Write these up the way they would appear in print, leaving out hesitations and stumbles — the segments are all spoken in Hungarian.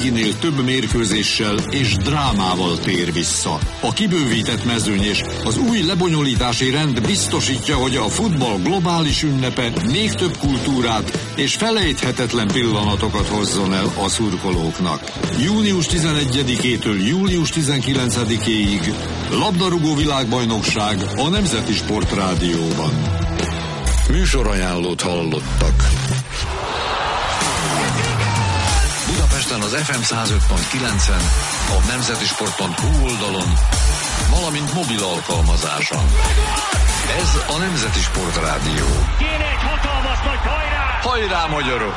eddiginél több mérkőzéssel és drámával tér vissza. A kibővített mezőny és az új lebonyolítási rend biztosítja, hogy a futball globális ünnepe még több kultúrát és felejthetetlen pillanatokat hozzon el a szurkolóknak. Június 11-től július 19-ig labdarúgó világbajnokság a Nemzeti Sportrádióban. Műsorajánlót hallottak. Budapesten az FM 105.9-en, a nemzetisport.hu oldalon, valamint mobil alkalmazáson. Ez a Nemzeti Sportrádió. Kéne egy hatalmas nagy hajrá! Hajrá, magyarok!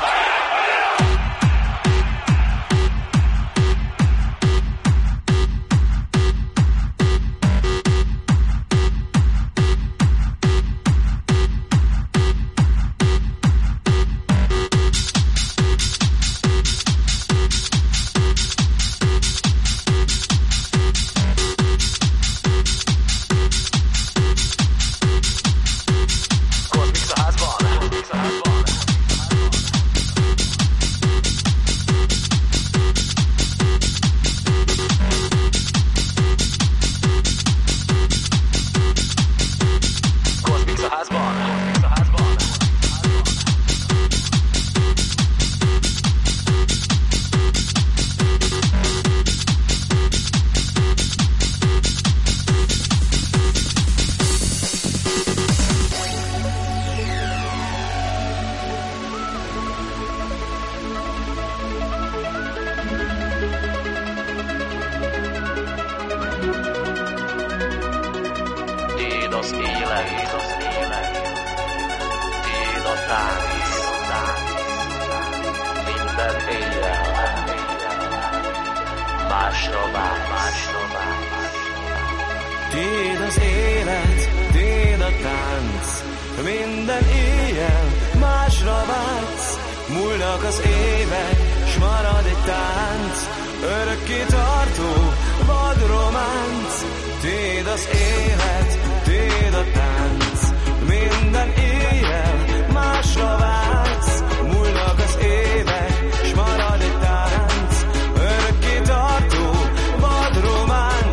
Tiéd az élet, tiéd a tánc, minden éjjel másra vágysz. Múlnak az évek, s marad egy tánc, örökké tartó vad románc. Tiéd az élet, tiéd a tánc, minden éjjel másra vágysz. Múlnak az évek, s marad egy tánc, örökké tartó vad románc.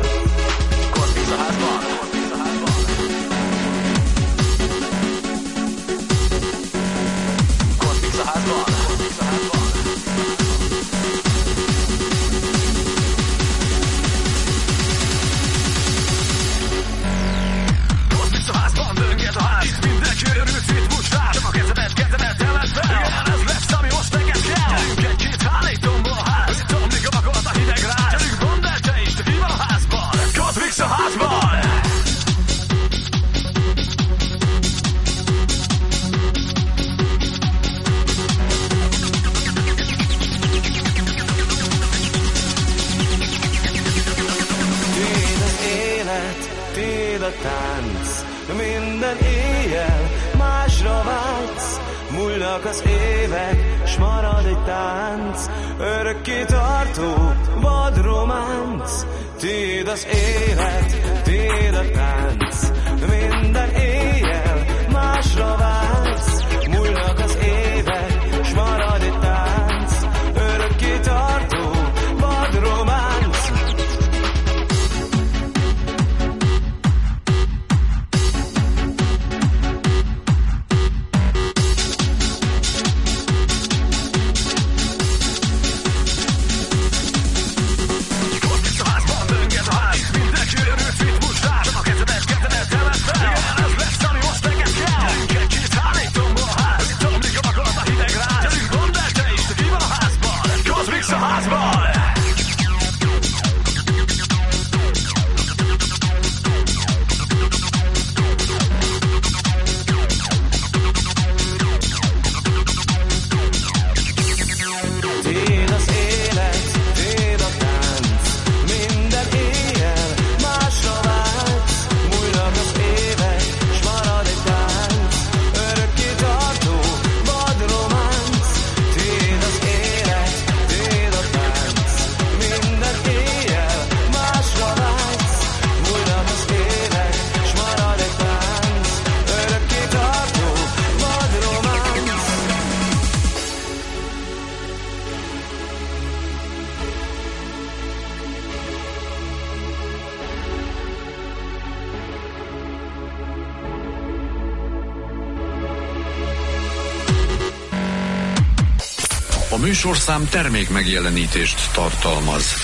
Minden éjjel másra vágysz, múlnak az évek, s marad egy tánc, örökké tartó vad románc. Tiéd az élet, tiéd a tánc, minden éjjel másra vágysz, múlnak az évek, s marad egy tánc, örökké tartó vad románc. Mindenki örült, fit, most rá, a kezedet, műsorszám termék megjelenítést tartalmaz.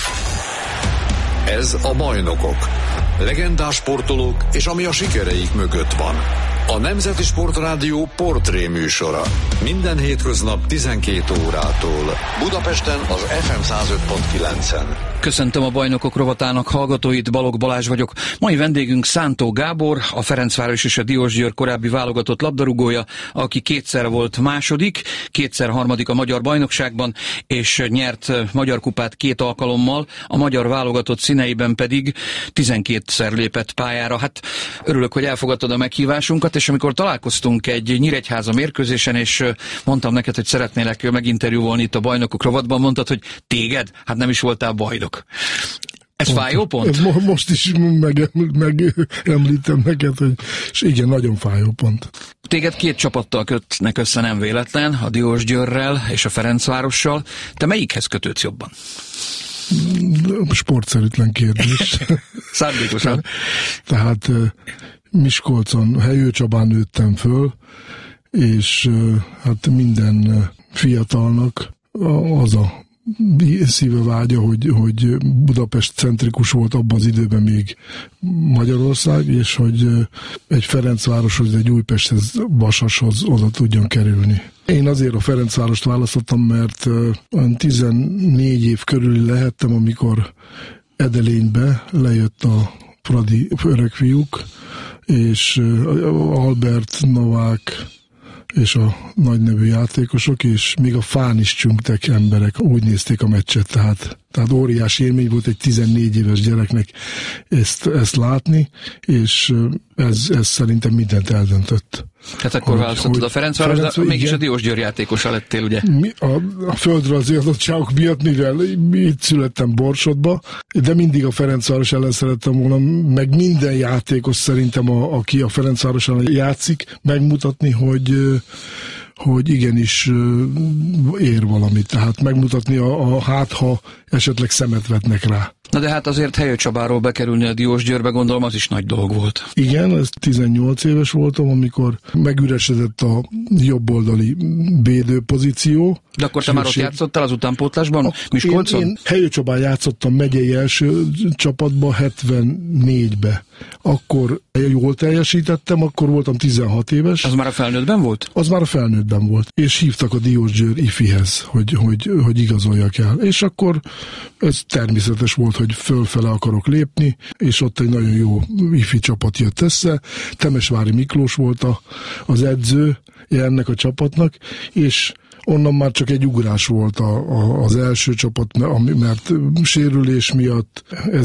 Ez a Bajnokok. Legendás sportolók és ami a sikereik mögött van. A Nemzeti Sportrádió portré műsora. Minden hétköznap 12 órától. Budapesten az FM 105.9-en. Köszöntöm a Bajnokok rovatának hallgatóit, Balogh Balázs vagyok. Mai vendégünk Szántó Gábor, a Ferencváros és a Diósgyőr korábbi válogatott labdarúgója, aki kétszer volt második, kétszer harmadik a magyar bajnokságban, és nyert magyar kupát 2 alkalommal, a magyar válogatott színeiben pedig 12-szer lépett pályára. Hát örülök, hogy elfogadtad a meghívásunkat, és amikor találkoztunk egy Nyíregyháza mérkőzésen, és mondtam neked, hogy szeretnélek meginterjúvolni itt a Bajnokok rovatban, mondtad, hogy téged? Hát nem is voltál bajnok. Ez fájó pont? Ez most is megemlítem neked, hogy és igen, nagyon fájó pont. Téged 2 csapattal kötnek össze, nem véletlen, a Diósgyőrrel és a Ferencvárossal. Te melyikhez kötődsz jobban? Sportszerűtlen kérdés. Szándékosan. Tehát Miskolcon, Helyő Csabán nőttem föl, és hát minden fiatalnak az a szíve vágya, hogy Budapest centrikus volt abban az időben még Magyarország, és hogy egy Ferencvároshoz, egy Újpesthez, Vasashoz oda tudjon kerülni. Én azért a Ferencvárost választottam, mert 14 év körül lehettem, amikor Edelénybe lejött a Fradi öregfiúk, és Albert, Novák és a nagynevű játékosok, és még a fán is csüngtek emberek, úgy nézték a meccset, tehát óriási élmény volt egy 14 éves gyereknek ezt látni, és ez szerintem mindent eldöntött. Hát akkor választottad a Ferencváros, de mégis a Diósgyőr játékosa lettél, ugye? A földrajzi adottságok miatt, mivel itt születtem Borsodba, de mindig a Ferencváros ellen szerettem volna, meg minden játékos szerintem, aki a Ferencváros ellen játszik, megmutatni, hogy igenis ér valamit. Tehát megmutatni ha esetleg szemet vetnek rá. Na de hát azért Helyő Csabáról bekerülni a Diósgyőrbe, gondolom, az is nagy dolog volt. Igen, ez 18 éves voltam, amikor megüresedett a jobboldali védő pozíció. De akkor te már ott játszottál az utánpótlásban, Miskolcon? Én Helyő Csabán játszottam megyei első csapatba 74-be. Akkor jól teljesítettem, akkor voltam 16 éves. Az már a felnőttben volt? Az már a felnőttben volt. És hívtak a Diósgyőr ifihez, hogy igazoljak el. És akkor ez természetes volt, hogy fölfele akarok lépni, és ott egy nagyon jó ifi csapat jött össze. Temesvári Miklós volt az edző ennek a csapatnak, és onnan már csak egy ugrás volt az első csapat, mert sérülés miatt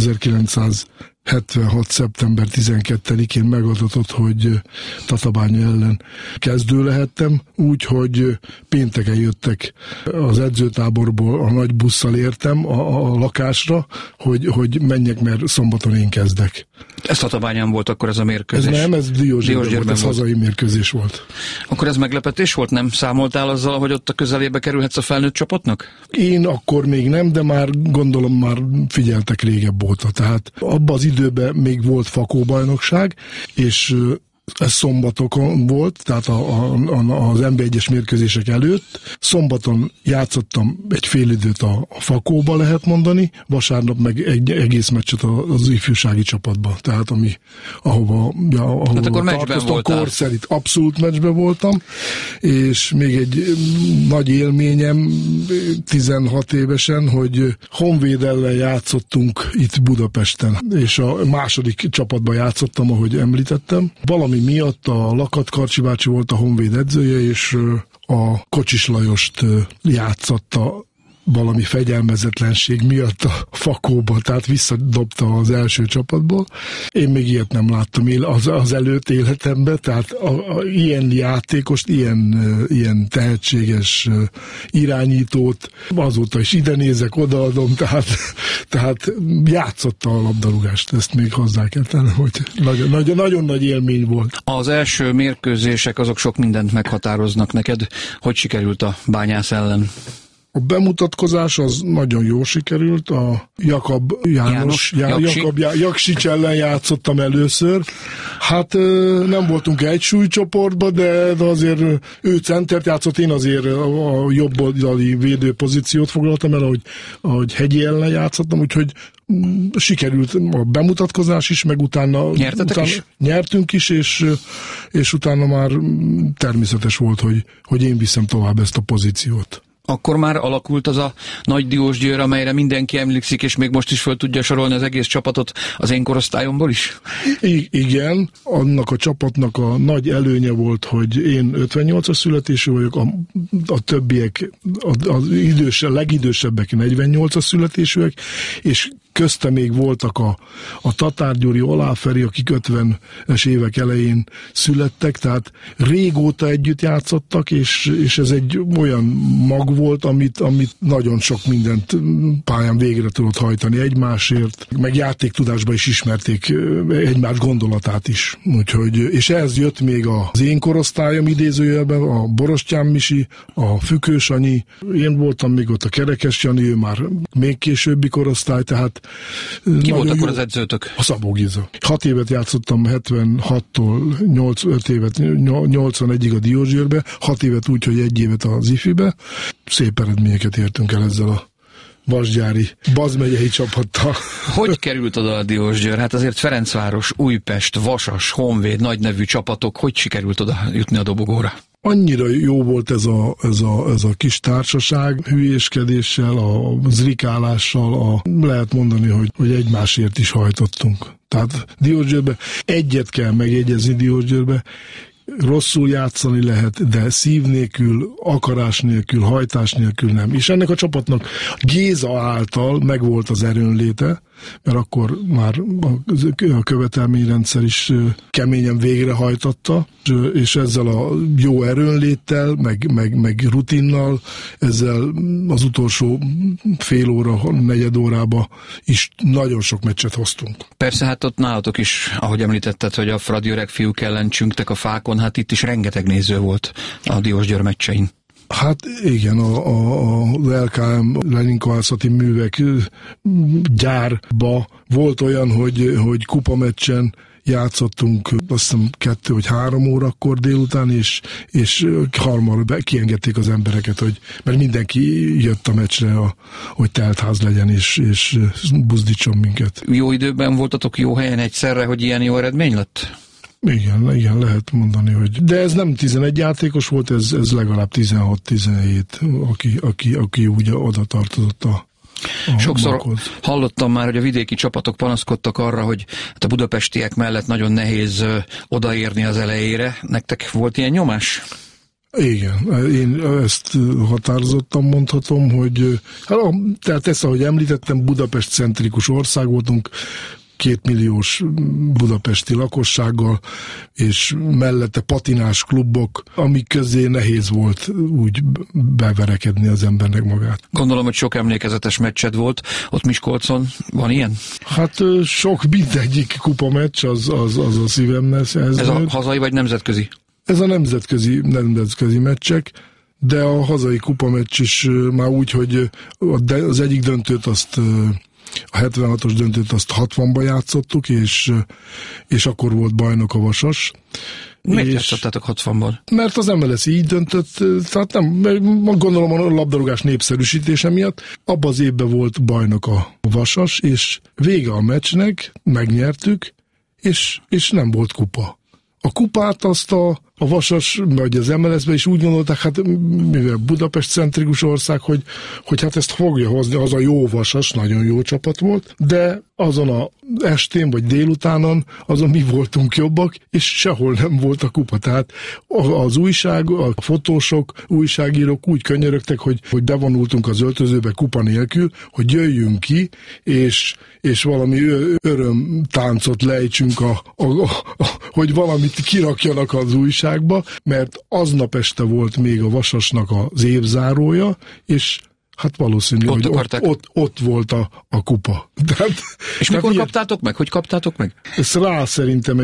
1976. szeptember 12-én megadatott, hogy Tatabánya ellen kezdő lehettem, úgyhogy pénteken jöttek az edzőtáborból, a nagy busszal értem a lakásra, hogy menjek, mert szombaton én kezdek. Ez Tatabányán volt akkor ez a mérkőzés? Ez Diósgyőrben volt, ez hazai mérkőzés volt. Akkor ez meglepetés volt? Nem számoltál azzal, hogy ott a közelébe kerülhetsz a felnőtt csapatnak? Én akkor még nem, de már gondolom már figyeltek régebb óta. Tehát abban az időben még volt Fakó-bajnokság, és ez szombatokon volt, tehát az NB1-es mérkőzések előtt. Szombaton játszottam egy fél időt a Fakóba, lehet mondani, vasárnap meg egy egész meccset az ifjúsági csapatba. Tehát ahova hát akkor tartoztam, korszerint abszolút meccsben voltam, és még egy nagy élményem 16 évesen, hogy Honvéd ellen játszottunk itt Budapesten, és a második csapatban játszottam, ahogy említettem. Valami miatt a Lakat Karcsi bácsi volt a Honvéd edzője, és a Kocsis Lajost játszotta valami fegyelmezetlenség miatt a Fakóba, tehát visszadobta az első csapatból. Én még ilyet nem láttam az előtt életemben, tehát ilyen játékost, ilyen tehetséges irányítót, azóta is ide nézek, odaadom, tehát játszotta a labdarúgást, ezt még hozzá kell tennem, hogy nagyon nagy élmény volt. Az első mérkőzések azok sok mindent meghatároznak neked. Hogy sikerült a Bányász ellen? A bemutatkozás az nagyon jól sikerült, a Jakab Jaksics ellen játszottam először. Hát nem voltunk egy súlycsoportban, de azért ő centert játszott, én azért a jobb oldali védőpozíciót foglaltam el, ahogy Hegyi ellen játszottam, úgyhogy sikerült a bemutatkozás is, meg utána nyertünk is, és utána már természetes volt, hogy én viszem tovább ezt a pozíciót. Akkor már alakult az a nagy Diósgyőr, amelyre mindenki emlékszik, és még most is föl tudja sorolni az egész csapatot az én korosztályomból is? Igen, annak a csapatnak a nagy előnye volt, hogy én 58-as születésű vagyok, a többiek, a legidősebbek 48-as születésűek, és közte még voltak a Tatár Gyuri, Oláferi, akik 50-es évek elején születtek, tehát régóta együtt játszottak, és ez egy olyan mag volt, amit nagyon sok mindent pályán végre tudott hajtani egymásért, meg játéktudásban is ismerték egymás gondolatát is. Úgyhogy, és ehhez jött még az én korosztályom idézőjelben, a Borostyán Misi, a Fükős Anyi, én voltam még ott a Kerekes Jani, ő már még későbbi korosztály, tehát ki volt akkor az edzőtök? A Szabó Giza. 6 évet játszottam 76-tól 5 évet 81-ig a Diósgyőrbe, 6 évet úgy, hogy 1 évet az IFI-be. Szép eredményeket értünk el ezzel a vasgyári bazmegyei csapattal. Hogy került oda a Diósgyőr? Hát azért Ferencváros, Újpest, Vasas, Honvéd, nagy nevű csapatok, hogy sikerült oda jutni a dobogóra? Annyira jó volt ez a kis társaság, hülyéskedéssel, a zrikálással, lehet mondani, hogy egymásért is hajtottunk. Tehát Diósgyőrbe egyet kell megjegyezni Diósgyőrbe, rosszul játszani lehet, de szív nélkül, akarás nélkül, hajtás nélkül nem. És ennek a csapatnak Géza által megvolt az erőnléte, mert akkor már a követelményrendszer is keményen végrehajtotta, és ezzel a jó erőnléttel, meg rutinnal, ezzel az utolsó fél óra, negyed órába is nagyon sok meccset hoztunk. Persze, hát ott nálatok is, ahogy említetted, hogy a fradi öreg fiúk ellen csüngtek a fákon, hát itt is rengeteg néző volt a Diósgyőr meccsein. Hát igen, az LKM Leninkovászati művek gyárba volt olyan, hogy kupameccsen játszottunk, azt hiszem 2 vagy 3 órakor délután, és harmadra kiengedték az embereket, mert mindenki jött a meccsre, hogy teltház legyen, és buzdítson minket. Jó időben voltatok jó helyen egyszerre, hogy ilyen jó eredmény lett? Igen, lehet mondani, hogy... De ez nem 11 játékos volt, ez legalább 16-17, aki úgy oda tartozott a Sokszor maghoz. Hallottam már, hogy a vidéki csapatok panaszkodtak arra, hogy a budapestiek mellett nagyon nehéz odaérni az elejére. Nektek volt ilyen nyomás? Igen, én ezt határozottan mondhatom, hogy tehát ezt, ahogy említettem, Budapest-centrikus ország voltunk, 2 milliós budapesti lakossággal, és mellette patinás klubok, amik közé nehéz volt úgy beverekedni az embernek magát. Gondolom, hogy sok emlékezetes meccsed volt. Ott Miskolcon van ilyen? Hát sok, mindegyik kupameccs, az a szívemnek. Ez a hazai vagy nemzetközi? Ez a nemzetközi meccsek, de a hazai kupameccs is már úgy, hogy az egyik döntőt azt... A 76-os döntőt azt 60-ban játszottuk, és akkor volt bajnok a Vasas. Miért játszottátok 60-ban? Mert az MLS így döntött, tehát nem, gondolom a labdarúgás népszerűsítése miatt. Abban az évben volt bajnok a Vasas, és vége a meccsnek, megnyertük, és nem volt kupa. A kupát azt a Vasas, vagy az MLS-ben is úgy gondolták, hát mivel Budapest-centrikus ország, hogy hát ezt fogja hozni, az a jó Vasas, nagyon jó csapat volt, de azon a estén vagy délutánon azon mi voltunk jobbak, és sehol nem volt a kupa. Tehát az újság, a fotósok, újságírók úgy könyörögtek, hogy bevonultunk az öltözőbe kupa nélkül, hogy jöjjünk ki, és valami örömtáncot lejtsünk, hogy valamit kirakjanak az újságba, mert aznap este volt még a Vasasnak az évzárója, és hát valószínű, hogy ott volt a kupa. És mikor kaptátok meg? Hogy kaptátok meg? Ez rá szerintem egy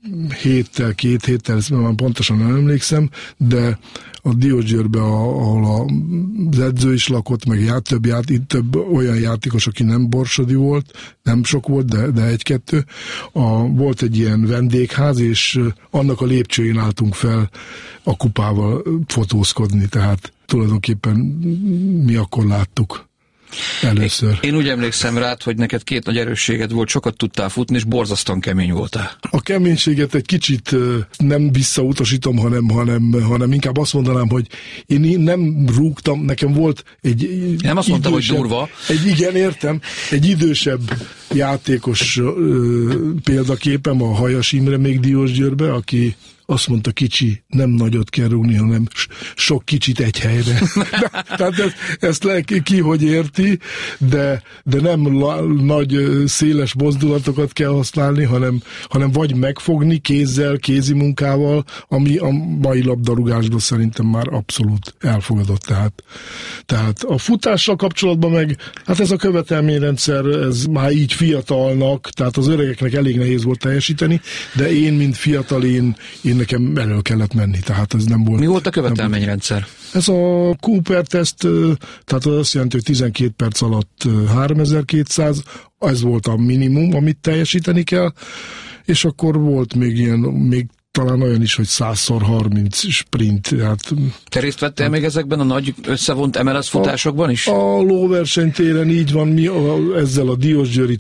2 héttel, ezt már pontosan nem emlékszem, de a Diósgyőrben, ahol az edző is lakott, meg több olyan játékos, aki nem borsodi volt, nem sok volt, de 1-2, volt egy ilyen vendégház, és annak a lépcsőjén álltunk fel a kupával fotózkodni, tehát tulajdonképpen mi akkor láttuk először. Én úgy emlékszem rád, hogy neked 2 nagy erősséged volt, sokat tudtál futni, és borzasztóan kemény voltál. A keménységet egy kicsit nem visszautasítom, hanem inkább azt mondanám, hogy én nem rúgtam, nekem volt egy nem azt mondtam, hogy durva. Igen, értem. Egy idősebb játékos példaképem, a Hajas Imre még Diósgyőrbe, aki azt mondta, kicsi, nem nagyot kell rúgni, hanem sok kicsit egy helyre. Tehát ezt ki hogy érti, de nem nagy, széles mozdulatokat kell használni, hanem vagy megfogni kézzel, kézi munkával, ami a mai labdarúgásban szerintem már abszolút elfogadott. Tehát a futással kapcsolatban meg, hát ez a követelményrendszer, ez már így fiatalnak, tehát az öregeknek elég nehéz volt teljesíteni, de én, mint fiatal, én nekem elő kellett menni, tehát ez nem volt. Mi volt a követelményrendszer? Ez a Cooper-teszt, tehát az azt jelenti, hogy 12 perc alatt 3200, ez volt a minimum, amit teljesíteni kell, és akkor volt még talán olyan is, hogy 100x30 sprint. Hát, te részt vettél még ezekben a nagy összevont MLS futásokban is? A lóversenytéren így van, mi ezzel a Diósgyőri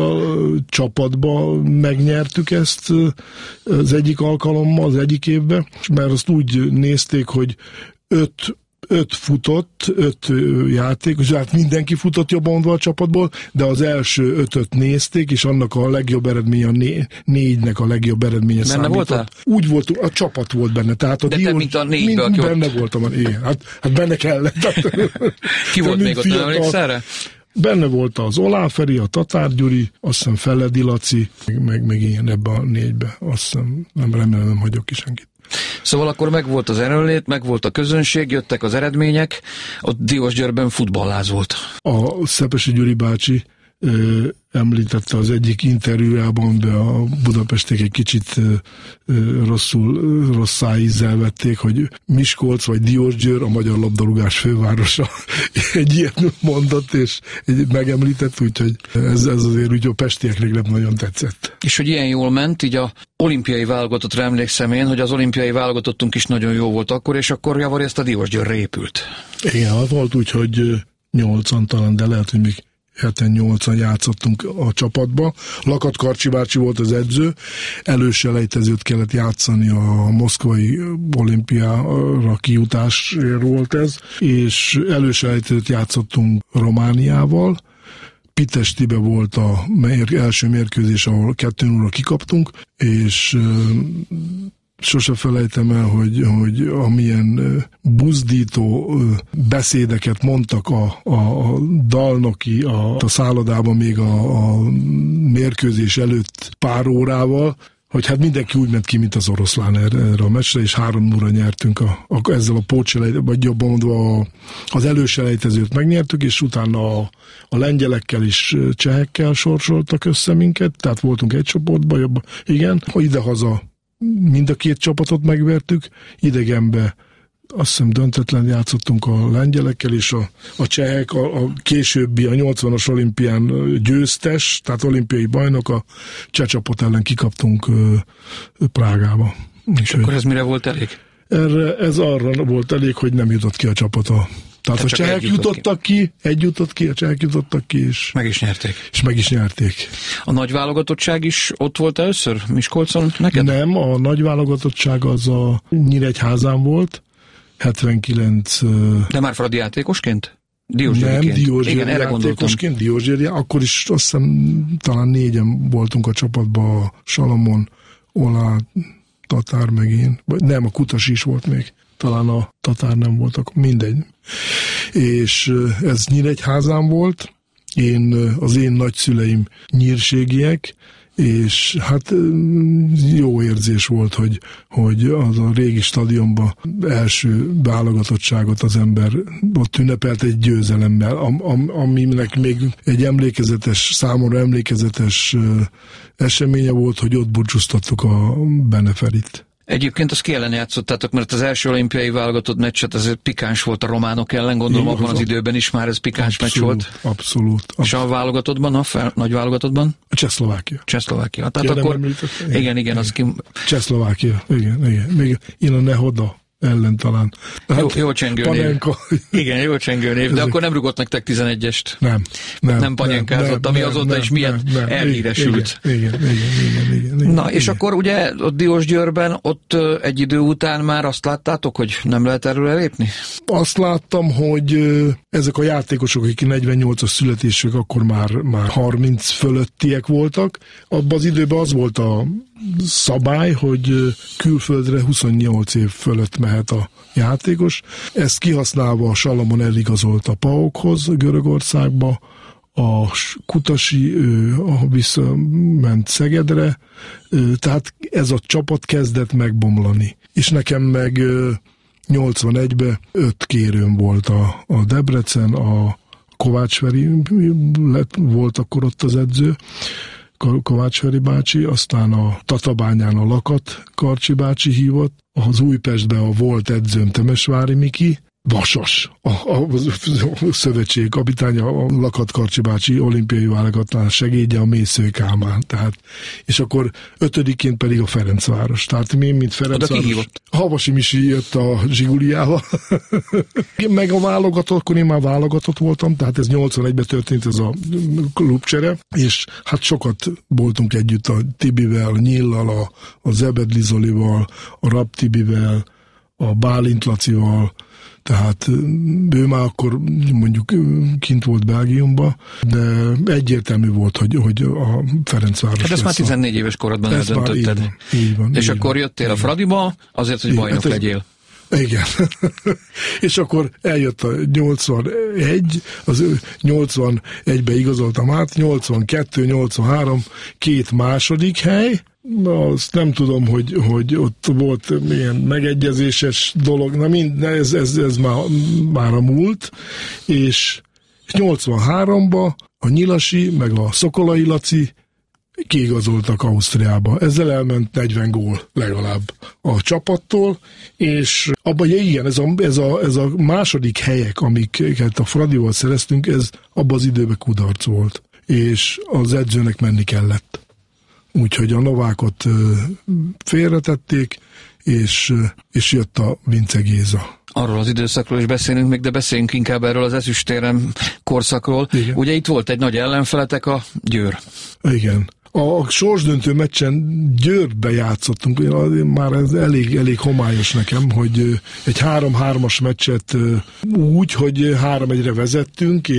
csapatban megnyertük ezt az egyik alkalommal, az egyik évben, mert azt úgy nézték, hogy 5 futott, 5 játékos, hát mindenki futott jobban mondva a csapatból, de az első 5-öt nézték, és annak a legjobb eredménye, a 4-nek a legjobb eredménye benne számított. Voltál? Úgy voltunk, a csapat volt benne. Tehát a de te mint a 4-ből, aki benne voltam, igen. Hát benne kellett. Ki volt még ott, nem emlékszel rá? Benne volt az Olán Feri, a Tatár Gyuri, azt hiszem Felledi Laci, meg ilyen ebbe a 4-be. Azt hiszem, remélem nem hagyok ki senkit. Szóval akkor megvolt az erőnlét, megvolt a közönség, jöttek az eredmények, ott Diósgyőrben futballáz volt. A Szepesi Gyuri bácsi említette az egyik interjújában, de a budapestiek egy kicsit rosszá ízzel vették, hogy Miskolc vagy Diósgyőr a magyar labdarúgás fővárosa. Egy ilyet mondott, és megemlített, úgyhogy ez azért úgy a pestieknek nem nagyon tetszett. És hogy ilyen jól ment, így a olimpiai válogatottra emlékszem én, hogy az olimpiai válogatottunk is nagyon jó volt akkor, és akkor javarészt a Diósgyőrre épült. Igen, hát volt úgy, hogy 8-an talán, de lehet, hogy még 7-8-an játszottunk a csapatba. Lakat Karcsi bácsi volt az edző, előselejtezőt kellett játszani, a moszkvai olimpiára kijutásért volt ez, és előselejtezőt játszottunk Romániával. Pitestibe volt a első mérkőzés, ahol 2-0-ra kikaptunk, és sose felejtem el, hogy amilyen buzdító beszédeket mondtak a dalnoki a szállodában még a mérkőzés előtt pár órával, hogy hát mindenki úgy ment ki, mint az oroszlán erre a meccsre, és 3-0-ra nyertünk ezzel a pótselejtezőt, vagy jobban mondva az előselejtezőt megnyertük, és utána a lengyelekkel és csehekkel sorsoltak össze minket, tehát voltunk egy csoportban, jobban, igen, idehaza mind a 2 csapatot megvertük, idegenbe azt hiszem döntetlen játszottunk a lengyelekkel, és a csehek a későbbi, a 80-as olimpián győztes, tehát olimpiai bajnok, a cseh csapat ellen kikaptunk Prágába. És akkor ez mire volt elég? Ez arra volt elég, hogy nem jutott ki a csapata. Tehát a csehek jutottak ki, a csehek jutottak ki, és meg is nyerték. És meg is nyerték. A nagy válogatottság is ott volt először Miskolcon neked? Nem, a nagy válogatottság az a Nyíregyházán volt, 79... De már Fradi játékosként? Nem, Diósgyőri játékosként, Diósgyőri, akkor is azt hiszem talán 4-en voltunk a csapatban, a Salamon, Olá, Tatár meg én. Nem, a Kutasi is volt még. Talán a Tatár nem voltak, mindegy. És ez Nyíregyházán volt, az én nagyszüleim nyírségiek, és hát jó érzés volt, hogy az a régi stadionban első válogatottságot az ember ott ünnepelt egy győzelemmel, aminek még egy számomra emlékezetes eseménye volt, hogy ott búcsúztattuk a Beneferit. Egyébként azt ki ellen játszottátok, mert az első olimpiai válogatott meccset ez pikáns volt a románok ellen, gondolom abban az időben is már ez pikáns meccs volt. Abszolút. És a válogatottban, nagy válogatottban? A Csehszlovákia. Tehát akkor, igen, az ki... Csehszlovákia, igen. Még én a Nehoda ellen talán. Hát, jó csengő név. Igen, jó csengő név, de akkor nem rugott nektek 11-est. Nem panyánkázott, ami azóta is milyen elhíresült. Igen. Na, és akkor ugye a Diósgyőrben ott egy idő után már azt láttátok, hogy nem lehet erről elépni? Azt láttam, hogy ezek a játékosok, akik 48-as születésük, akkor már 30 fölöttiek voltak. Abban az időben az volt a szabály, hogy külföldre 28 év fölött mehet a játékos. Ezt kihasználva a Salamon eligazolt a PAOK-hoz Görögországba, a Kutasi visszament Szegedre, tehát ez a csapat kezdett megbomlani. És nekem meg 81-ben 5 kérőm volt a Debrecen, a Kovács Feri volt akkor ott az edző, Kovács Feri bácsi, aztán a Tatabányán a Lakat Karcsi bácsi hívott, az Újpestben a volt edzőm Temesvári Miki, Vasas, a szövetség kapitánya, a Lakat Karcsi bácsi olimpiai válogatás segédje, a Mésző Kálmán. Tehát, és akkor 5-ként pedig a Ferencváros. Tehát mi, mint Ferencváros. Havasi Misi jött a Zsiguliával. Meg a válogatott, akkor én már válogatott voltam, tehát ez 81-ben történt ez a klubcsere, és hát sokat voltunk együtt a Tibivel, a Nyillal, a Zebedli Zolival, a Rapp Tibivel, a Bálint Lacival, tehát ő már akkor mondjuk kint volt Belgiumban, de egyértelmű volt, hogy a Ferencváros. Hát ezt már 14 éves korodban eldöntötted. Így van. És akkor jöttél a Fradiba azért, hogy bajnok legyél. Igen. És akkor eljött a 81, az 81-be igazoltam át, 82, 83, 2 második hely. Na, azt nem tudom, hogy ott volt milyen megegyezéses dolog, ez már a múlt, és 83-ba a Nyilasi, meg a Szokolai Laci kiigazoltak Ausztriába. Ezzel elment 40 gól legalább a csapattól, és abban igen, ez a második helyek, amiket a Fradival szereztünk, ez abban az időben kudarc volt, és az edzőnek menni kellett. Úgyhogy a Novákot félretették, és jött a Vince Géza. Arról az időszakról is beszélünk még, de beszéljünk inkább erről az ezüstérem korszakról. Igen. Ugye itt volt egy nagy ellenfeletek, a Győr. Igen. A sorsdöntő meccsen Győrbe játszottunk, már ez elég homályos nekem, hogy egy 3-3-as meccset úgy, hogy 3-1-re vezettünk,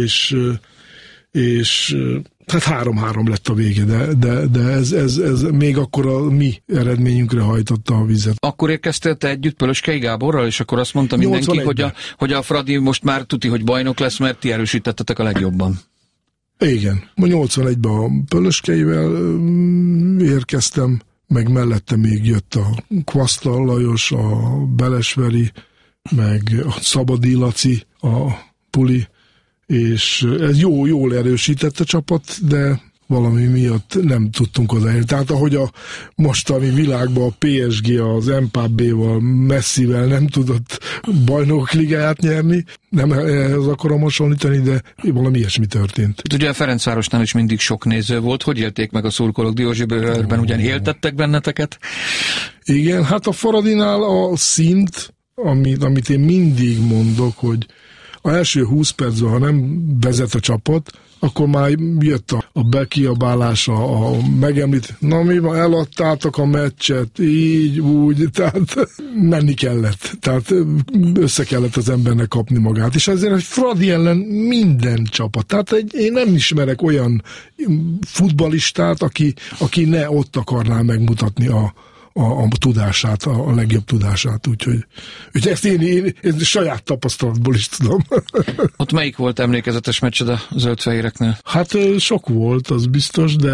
és hát 3-3 lett a vége, de ez még akkor a mi eredményünkre hajtotta a vizet. Akkor érkeztél te együtt Pölöskei Gáborral, és akkor azt mondta mindenki, hogy a Fradi most már tuti, hogy bajnok lesz, mert ti erősítettetek a legjobban. Igen. 81-ben a Pölöskeivel érkeztem, meg mellette még jött a Kvasztal Lajos, a Belesveri, meg a Szabadi Laci, a Puli, és ez jól erősített a csapat, de valami miatt nem tudtunk odaérni. Tehát ahogy a mostani világban a PSG az Mbappéval, Messivel nem tudott bajnokok ligáját nyerni, nem ehhez akarom hasonlítani, de valami ilyesmi történt. Ugye a Ferencvárosnál is mindig sok néző volt. Hogy élték meg a szurkolók Diósgyőrben? Ugyan éltettek benneteket? Igen, hát a Faradinál a szint, amit én mindig mondok, hogy a első 20 percben, ha nem vezet a csapat, akkor már jött a bekiabálás, a megemlít, na mi van, eladtátok a meccset, így, úgy, tehát menni kellett, tehát össze kellett az embernek kapni magát, és ezért egy Fradi ellen minden csapat, tehát én nem ismerek olyan futballistát, aki ne ott akarná megmutatni a tudását, a legjobb tudását, úgyhogy ezt én saját tapasztalatból is tudom. Ott melyik volt emlékezetes meccsed a zöldfehéreknél? Hát sok volt, az biztos, de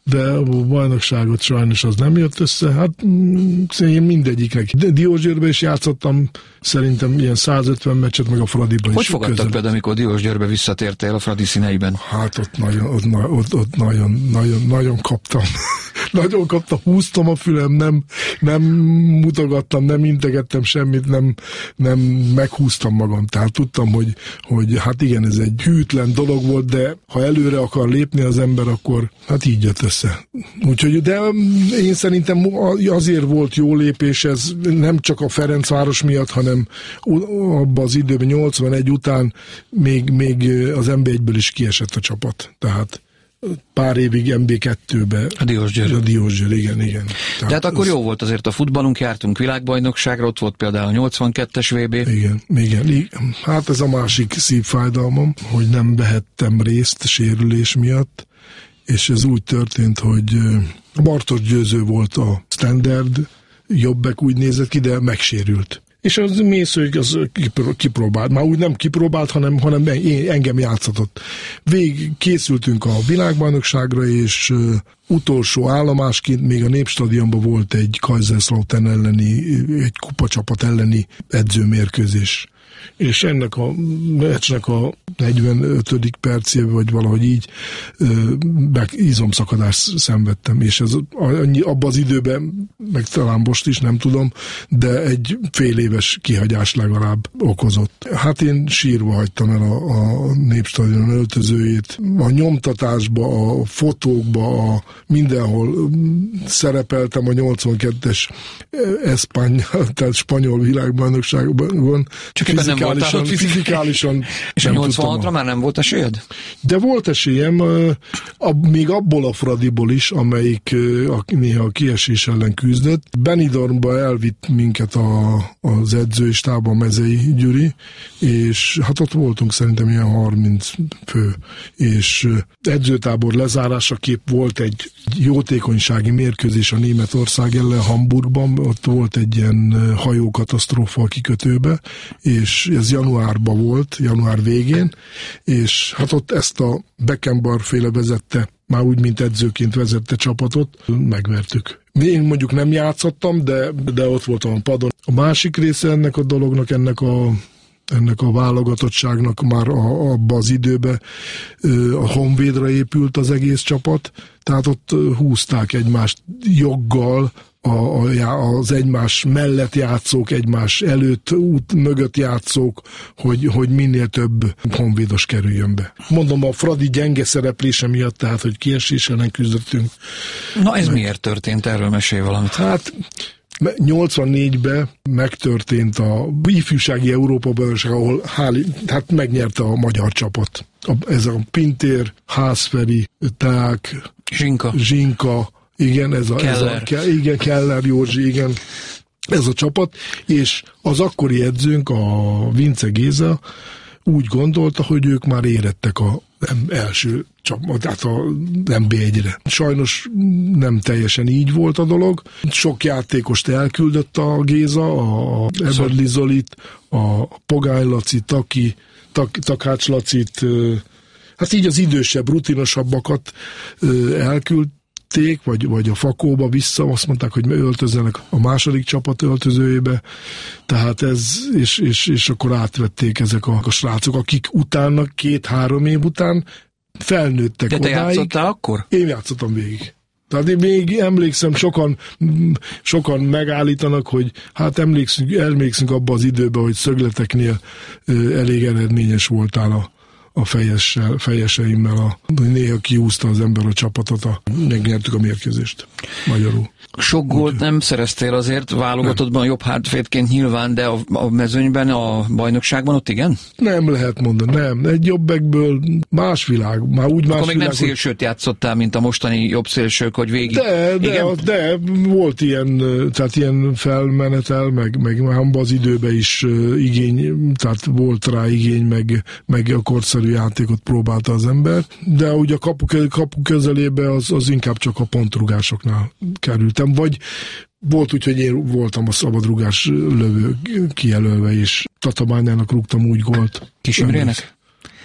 de a bajnokságot sajnos az nem jött össze. Hát én mindegyiknek. Diósgyőrbe is játszottam, szerintem ilyen 150 meccset, meg a Fradiban is. Hogy fogadtak például, amikor Diósgyőrbe visszatértél a Fradi színeiben? Hát ott nagyon kaptam. Nagyon kaptam, húztam a fülem, nem mutogattam, nem integettem semmit, nem meghúztam magam. Tehát tudtam, hogy hát igen, ez egy hűtlen dolog volt, de ha előre akar lépni az ember, akkor hát így jött össze. Úgyhogy, de én szerintem azért volt jó lépés, ez nem csak a Ferencváros miatt, hanem abban az időben, 81 után még az NB1-ből is kiesett a csapat. Tehát pár évig MB2-be. A Diósgyőr, igen. Tehát akkor jó volt azért a futballunk, jártunk világbajnokságra, ott volt például a 82-es VB. Igen. Hát ez a másik szívfájdalmam, hogy nem vehettem részt sérülés miatt, és ez úgy történt, hogy Bartos Győző volt a standard, jobbek úgy nézett ki, de megsérült. És az Mészőig az kipróbált. Már úgy nem kipróbált, hanem engem játszatott. Készültünk a világbajnokságra, és utolsó állomásként még a Népstadionban volt egy Kaiserslautern elleni, egy kupacsapat elleni edzőmérkőzés. És ennek a meccsnek a 45. percében, vagy valahogy így izomszakadást szenvedtem, és ez abban az időben, meg talán most is, nem tudom, de egy fél éves kihagyás legalább okozott. Hát én sírva hagytam el a Népstadion öltözőjét. A nyomtatásba, a fotókba, mindenhol szerepeltem a 82-es tehát spanyol világbajnokságban. Csak nem voltál ott fizikálisan. És a 86-ra már nem volt esélyed? De volt esélyem, még abból a Fradiból is, amelyik néha a kiesés ellen küzdött. Benidormba elvitt minket az edzőistába, a Mezei Gyuri, és hát ott voltunk szerintem ilyen 30 fő, és edzőtábor lezárásaképp volt egy jótékonysági mérkőzés a Németország ellen Hamburgban, ott volt egy ilyen hajókatasztrófa a kikötőbe, és ez januárban volt, január végén, és hát ott ezt a Beckenbauer féle vezette, már úgy, mint edzőként vezette csapatot, megvertük. Én mondjuk nem játszottam, de ott voltam a padon. A másik része ennek a dolognak, ennek a válogatottságnak már abban az időben a Honvédra épült az egész csapat, tehát ott húzták egymást joggal, az egymás mellett játszók, egymás előtt, mögött játszók, hogy minél több honvédos kerüljön be. Mondom, a Fradi gyenge szereplése miatt, tehát, hogy kiesés ellen küzdöttünk. Na ez miért történt? Erről mesélj valamit. Hát 84-ben megtörtént a ifjúsági Európa-bajnokság, ahol hát megnyerte a magyar csapat. Ez a Pintér, Hászferi, Ták, Zsinka, igen, Keller Józsi, igen, ez a csapat, és az akkori edzőnk, a Vince Géza úgy gondolta, hogy ők már érettek az első csapat, tehát a NB1-re. Sajnos nem teljesen így volt a dolog. Sok játékost elküldött a Géza, a Eberli Zolit, a Pogány Laci, Takács Lacit, hát így az idősebb, rutinosabbakat elküldték, vagy a Fakóba vissza, azt mondták, hogy öltözzenek a második csapat öltözőjébe, tehát ez, és akkor átvették ezek a srácok, akik utána, 2-3 év után felnőttek odáig. De te játszottál akkor? Én játszottam végig. Tehát én még emlékszem, sokan megállítanak, hogy hát emlékszünk abba az időben, hogy szögleteknél elég eredményes voltál a fejeseimmel, néha kiúzta az ember a csapatot, megnyertük a mérkőzést magyarul. Sok gólt nem szereztél azért, válogatottban jobb hátvédként nyilván, de a mezőnyben, a bajnokságban ott igen? Nem lehet mondani, nem. Egy jobbekből más világ. Már úgy más akkor még világ, nem szélsőt játszottál, mint a mostani jobb szélsők, hogy végig. De volt ilyen, tehát ilyen felmenetel, meg abban az időben is igény, tehát volt rá igény, meg a korszerű játékot próbálta az ember, de ugye a kapu közelébe az inkább csak a pontrugásoknál kerültem, vagy volt úgy, hogy én voltam a szabadrugás lövő kijelölve, és Tatabányának rúgtam úgy gólt. Kis Imrének?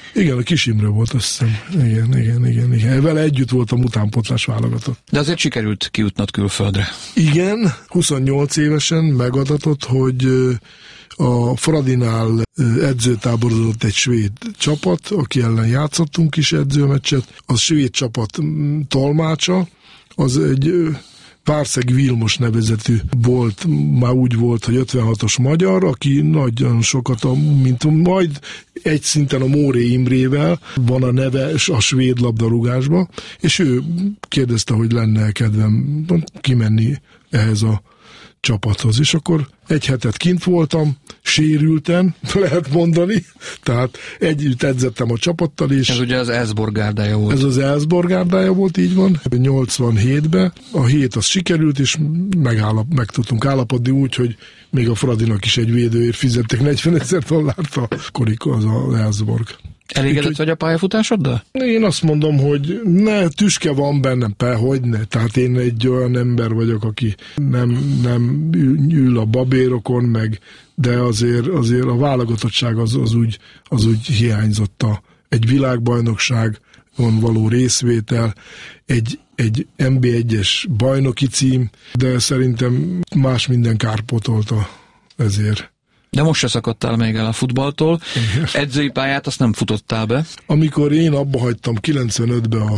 Igen, a Kis Imre volt, azt hiszem. Igen. Vele együtt voltam utánpótlás válogatott. De azért sikerült kijutnod külföldre. Igen, 28 évesen megadatott, hogy a Fradinál edzőtáborozott egy svéd csapat, aki ellen játszottunk is edzőmeccset. A svéd csapat tolmácsa, az egy Párszeg Vilmos nevezetű volt, már úgy volt, hogy 56-os magyar, aki nagyon sokat, mint majd egy szinten a Móré Imrével van a neve a svéd labdarúgásban, és ő kérdezte, hogy lenne kedvem kimenni ehhez a csapathoz, és akkor egy hetet kint voltam, sérülten, lehet mondani, tehát együtt edzettem a csapattal is. Ez ugye az Elfsborg gárdája volt. Ez az Elfsborg gárdája volt, így van, 87-ben. A hét az sikerült, és meg tudtunk állapodni úgy, hogy még a Fradinak is egy védőért fizettek $40,000, akkor az az Elfsborg. Elégedett vagy a pályafutásoddal? Én azt mondom, hogy tüske van bennem, hogyne. Tehát én egy olyan ember vagyok, aki nem ül a babérokon, de azért a válogatottság az úgy hiányzott. Egy világbajnokságon való részvétel, egy NB1-es bajnoki cím, de szerintem más minden kárpótolta ezért. De most se szakadtál még el a futballtól. Edzői pályát azt nem futottál be. Amikor én abba hagytam 95-ben